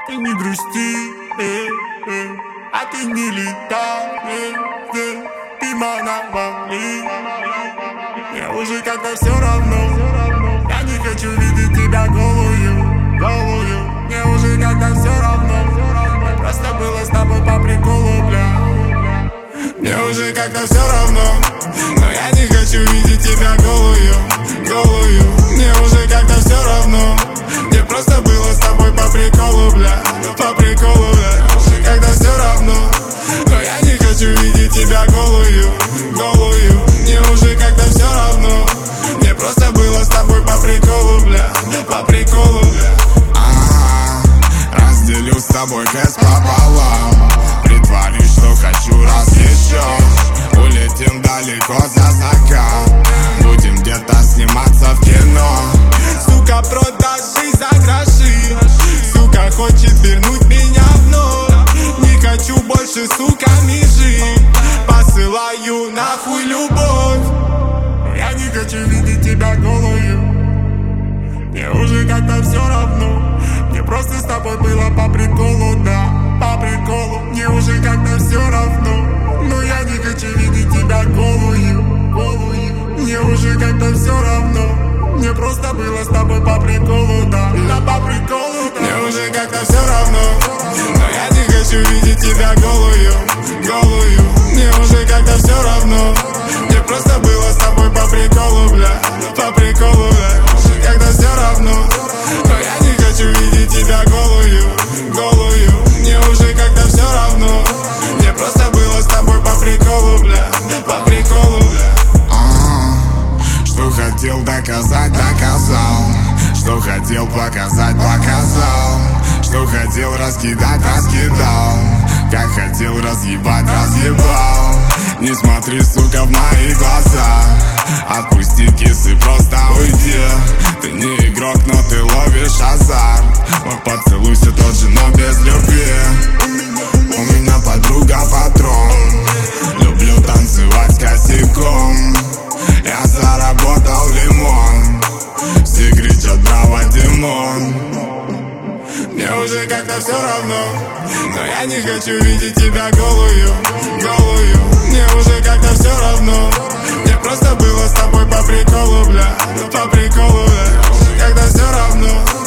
ты не грусти, а ты не летай, ты моя волны. Мне уже как-то все равно, я не хочу видеть тебя голую, голую. Мне уже как-то все равно, просто было с тобой по приколу, бля. Мне уже как-то все равно, но я не хочу видеть тебя голую, голую. Мне уже как-то все равно, мне просто было с тобой по приколу, бля, по приколу, бля. Уже как-то все равно, но я не хочу видеть тебя голую, голую. Мне уже как-то все равно, мне просто было с тобой по приколу, бля, по приколу, бля. Разделю с тобой кэш пополам, притворюсь, что хочу раз еще. Улетим далеко за закат, будем где-то сниматься в кино. Сука, продаст жизнь за гроши, сука, хочет вернуть меня вновь. Не хочу больше, сука, жить, посылаю нахуй любовь. Я не хочу видеть тебя голую, мне уже как-то все равно. Мне просто с тобой было по приколу, да, по приколу. Мне уже как-то все равно, но я не хочу видеть тебя голую, голую. Мне уже как-то все равно, мне просто было с тобой по приколу, да, по приколу, да. Мне уже как-то все равно, но я не хочу видеть тебя голую, голую. Мне уже как-то все равно, мне просто было с тобой по приколу, бля, по приколу, бля. Уже как-то все равно, но я не хочу видеть тебя голую, голую. Мне уже как-то все равно, мне просто было с тобой по приколу, бля, по приколу, бля. Что хотел доказать, доказал. Что хотел показать, показал. Что хотел раскидать, раскидал. Как хотел разъебать, разъебал. Не смотри, сука, в мои глаза. Отпусти кисы, просто уйди. Ты не игрок, но ты ловишь азарт. Мой поцелуй все тот же, но без любви. У меня подруга патрон. Люблю танцевать с косяком. Я заработал лимон. Все кричат браво, Димон. Мне уже как-то все равно, но я не хочу видеть тебя голую, голую. Мне уже как-то все равно, мне просто было с тобой по приколу, бля, по приколу, бля. Уже как-то все равно,